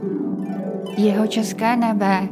Jihočeské nebe.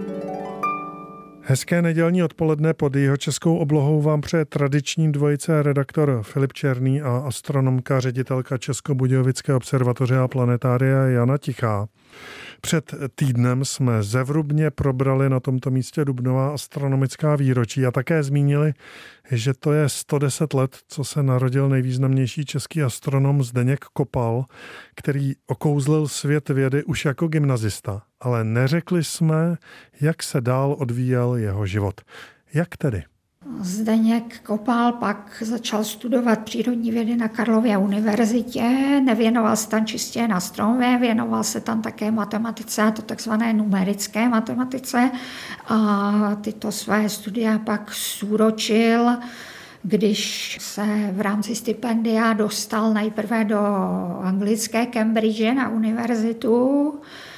Hezké nedělní odpoledne pod jihočeskou oblohou vám přeje tradiční dvojice redaktor Filip Černý a astronomka, ředitelka Českobudějovické observatoře a planetária Jana Tichá. Před týdnem jsme zevrubně probrali na tomto místě dubnová astronomická výročí a také zmínili, že to je 110 let, co se narodil nejvýznamnější český astronom Zdeněk Kopal, který okouzlil svět vědy už jako gymnazista. Ale neřekli jsme, jak se dál odvíjel jeho život. Jak tedy? Zdeněk Kopal pak začal studovat přírodní vědy na Karlově univerzitě, nevěnoval se tam čistě na astronomii, věnoval se tam také matematice, a to takzvané numerické matematice, a tyto své studia pak zúročil, když se v rámci stipendia dostal nejprve do anglické Cambridge na univerzitu,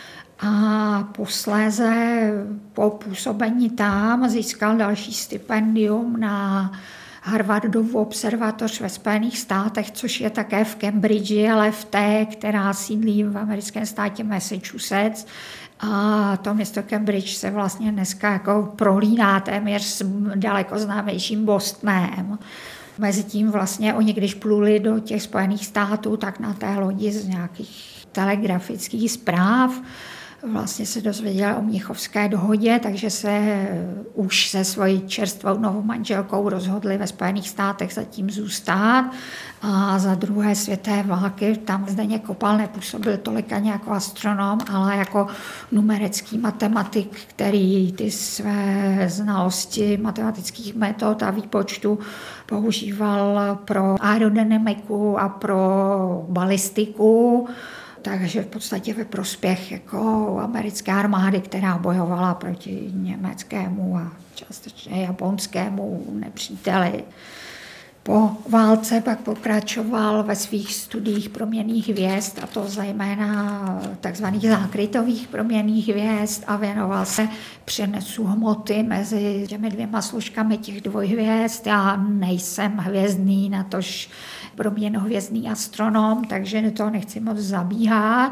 a posléze po působení tam získal další stipendium na Harvardovu observatoř ve Spojených státech, což je také v Cambridge, ale v té, která sídlí v americkém státě Massachusetts. A to město Cambridge se vlastně dneska jako prolíná téměř s daleko známějším Bostonem. Mezitím vlastně oni, když pluli do těch Spojených států, tak na té lodi z nějakých telegrafických zpráv vlastně se dozvěděl o Mnichovské dohodě, takže se už se svojí čerstvou novou manželkou rozhodli ve Spojených státech zatím zůstat. A za druhé světové války tam Zdeněk Kopal nepůsobil tolik ani jako astronom, ale jako numerický matematik, který ty své znalosti matematických metod a výpočtu používal pro aerodynamiku a pro balistiku. Takže v podstatě ve prospěch jako americké armády, která bojovala proti německému a částečně japonskému nepříteli. Po válce pak pokračoval ve svých studiích proměnných hvězd, a to zejména takzvaných zákrytových proměnných hvězd, a věnoval se přenesu hmoty mezi těmi dvěma složkami těch dvojhvězd. Já nejsem hvězdný, natož proměnnohvězdný astronom, takže to nechci moc zabíhat.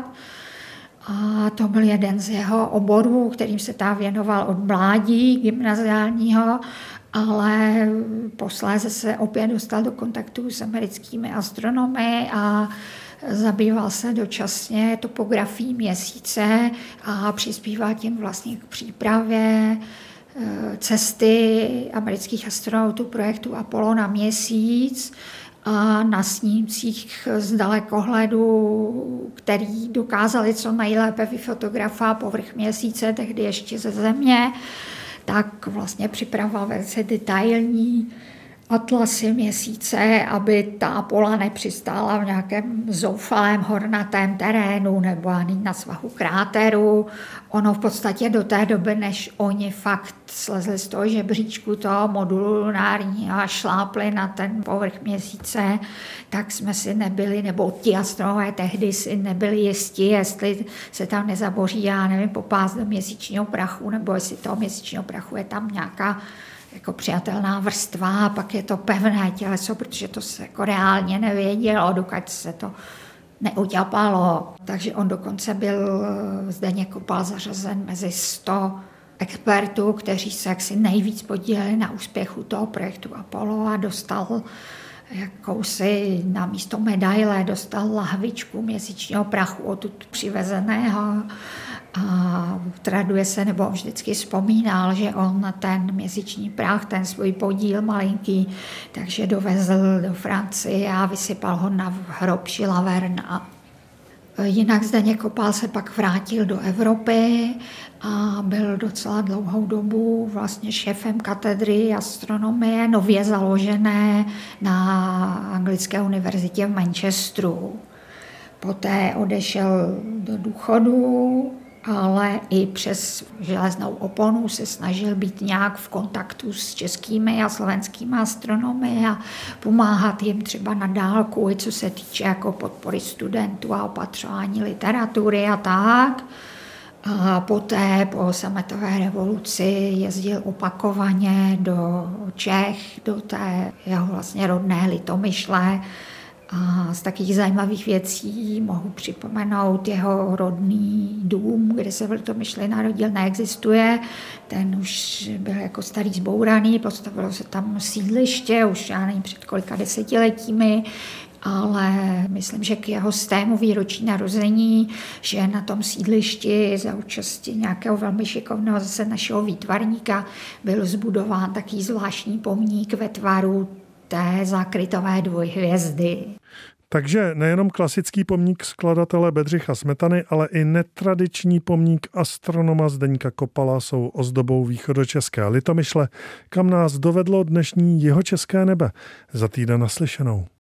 A to byl jeden z jeho oborů, kterým se tam věnoval od mládí gymnaziálního, ale posléze se opět dostal do kontaktu s americkými astronomy a zabýval se dočasně topografií Měsíce a přispíval tím vlastně k přípravě cesty amerických astronautů projektu Apollo na Měsíc. A na snímcích z dalekohledu, který dokázali co nejlépe vyfotografovat povrch Měsíce, tehdy ještě ze Země, tak vlastně připravoval velice detailní atlasy Měsíce, aby ta Apollo nepřistála v nějakém zoufalém hornatém terénu nebo ani na svahu kráteru. Ono v podstatě do té doby, než oni fakt slezli z toho žebříčku toho modulu lunárního a šlápli na ten povrch Měsíce, tak jsme si nebyli, nebo ti astronomové tehdy si nebyli jistí, jestli se tam nezaboří, já nevím, popás do měsíčního prachu, nebo jestli toho měsíčního prachu je tam nějaká jako přijatelná vrstva, a pak je to pevné těleso, protože to se jako reálně nevědělo, dokud se to neudělalo. Takže on dokonce byl Zdeněk Kopal zařazen mezi 100 expertů, kteří se jaksi nejvíc podíleli na úspěchu toho projektu Apollo, a dostal jakousi na místo medaile, dostal lahvičku měsíčního prachu odtud přivezeného. A traduje se, nebo vždycky vzpomínal, že on ten měsíční prach, ten svůj podíl malinký, takže dovezl do Francie a vysypal ho na hrob Jules Verne. Jinak Zdeněk Kopal se pak vrátil do Evropy a byl docela dlouhou dobu vlastně šéfem katedry astronomie, nově založené na anglické univerzitě v Manchesteru. Poté odešel do důchodu, ale i přes železnou oponu se snažil být nějak v kontaktu s českými a slovenskými astronomy a pomáhat jim třeba na dálku, i co se týče jako podpory studentů a opatřování literatury a tak. A poté po sametové revoluci jezdil opakovaně do Čech, do té jeho vlastně rodné Litomyšle, A z takových zajímavých věcí mohu připomenout jeho rodný dům, kde se v Litomyšli narodil, neexistuje. Ten už byl jako starý zbouraný, postavilo se tam sídliště, už já nevím před kolika desetiletími, ale myslím, že k jeho 100. výročí narození, že na tom sídlišti za účasti nějakého velmi šikovného zase našeho výtvarníka byl zbudován taký zvláštní pomník ve tvaru té zákrytové dvojhvězdy. Takže nejenom klasický pomník skladatele Bedřicha Smetany, ale i netradiční pomník astronoma Zdeňka Kopala jsou ozdobou východočeské Litomyšle, kam nás dovedlo dnešní jihočeské nebe. Za týden naslyšenou.